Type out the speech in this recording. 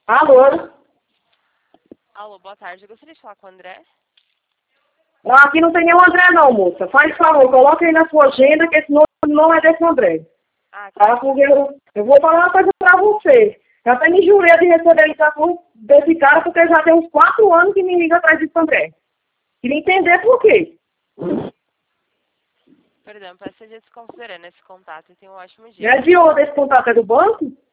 Alô? Alô, boa tarde. Eu gostaria de falar com o André. Aqui não tem nenhum André não, moça. Faz favor, coloque aí na sua agenda que esse nome não é desse André. Ah, Tá? Porque eu vou falar uma coisa pra você. Eu até me jurei de receber ligação desse cara porque já tem uns 4 anos que me liga atrás desse André. Queria entender por quê. perdão, peço que você desconsiderando esse contato e tenha um ótimo dia. É de onde esse contato? É do banco?